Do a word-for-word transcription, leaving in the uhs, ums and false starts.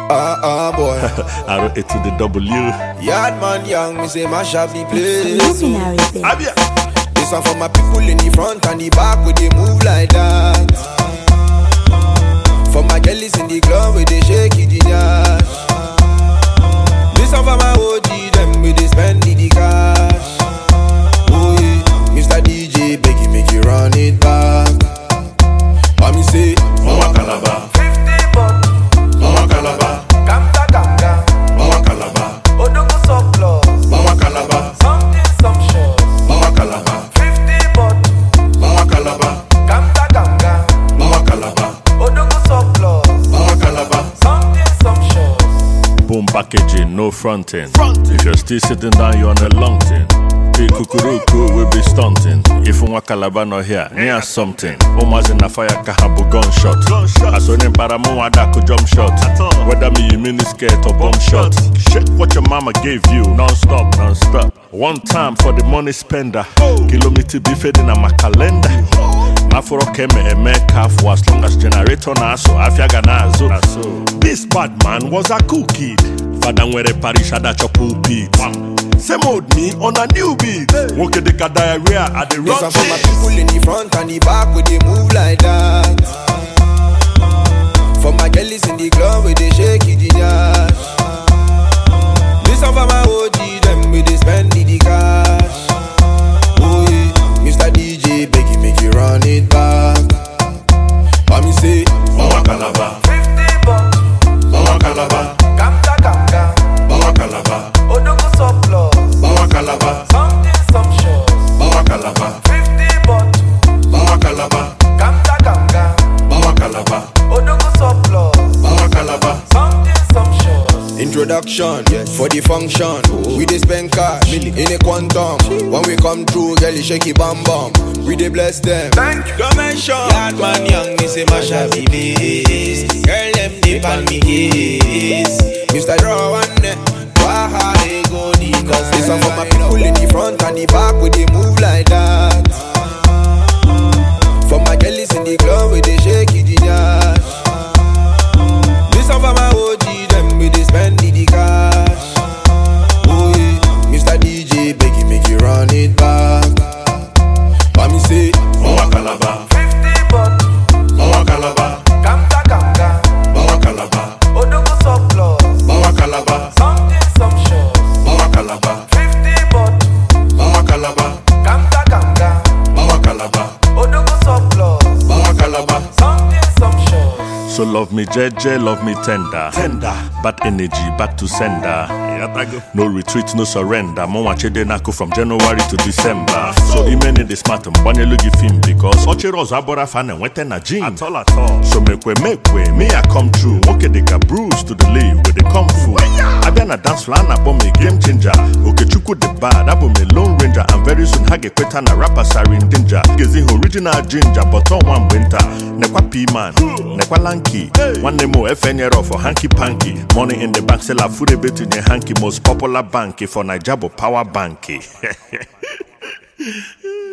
Ah, ah, boy. Arrow A to the W. Yard man young, me say mash up the place. Luminary thing. Abia. This one for my people in the front and the back where they move like that. For my girlies in the club where they shake it in yash. This one for my O G, them where they spend the cash. Oh yeah, Mister D J, beg you make you run it back. I me say, Mama Calabar. fifty bucks. Mama Calabar. Gamga gamga. Mama Calabar. Odogo surplus. Mama Calabar. Something sumptuous. Mama Calabar. fifty bucks. Mama Calabar. Gamga gamga. Mama Calabar. Odogo surplus. Mama Calabar. Something sumptuous. Boom packaging, no fronting. If you're still sitting down, you're on a long thing. Big kukuruku will be stunting. If you want Calabar not here, near something. Omas in a fire kahabu gunshot. I saw him paramu adako jump shot. Whether me you mini skirt or bomb shot. Check what your mama gave you, non-stop, non-stop. One time for the money spender. Kilometer be fading on my calendar. Afro keme eme for as long as generator na so afiaga na so. This bad man was a cool kid. Father were parish at a pulpit. Same old me on a new beat. Woke the diarrhea at the this rock. one for my people in the front and the back where they move like that. For my girlies in the club where they shake it in yash. This one for my O G, them where they spend the cash. Oh yeah, Mister D J, beg you make you run it back. I me say, Mama Calabar. fifty bucks. Mama Calabar. Gamga gamga. Mama Calabar. Odogo surplus. Mama Calabar. Something sumptuous. Mama Calabar. fifty bucks. Mama Calabar. Gamga gamga. Mama Calabar. Odogo surplus. Mama Calabar. Something sumptuous. introduction, yes. For the function, we dey spend cash in a quantum. When we come through, girl, you shake it bam bam. We dey bless them. Thank you. Don't mention Yard man young, me say mash up the place. Girl, them dip on me case. Mister Draw one net, why they go the cause this one for my people in the front and the back where they move like that. For my girlies in the club where they shake it in yash. This one for my O G, them where they spend the cash. Oh yeah, Mister D J, beg you make you run it back. I me say, Mama Calabar. fifty bucks. Mama Calabar. Gamga gamga. Mama Calabar. Odogo surplus. Mama Calabar. Something sumptuous. Mama Calabar. fifty bucks. Mama Calabar. Gamga gamga. Mama Calabar. Odogo surplus. Mama Calabar. Something sumptuous. So love me J J, love me tender. Tender. Bad energy, back to sender. No retreat, no surrender. Mo wachede nako from January to December. So imene the smart mbanye lugi film because ochero zabora fan and wete na gym. At all at all. So mekwe mekwe, me I come true. Okay they got bruise to the live with the kung fu. Abiana dance floor na bomb me game changer. Okay chuku the bad, abo me lone ranger. And very soon hage kweta na rapper sarin danger. Gezi original ginger, but on one winter. Nekwa P-man, nekwa lanky. One nemo F N R for hanky panky. Money in the bank, sell a food a bit in the hanky. Most popular banky for Nigabo Power Banky.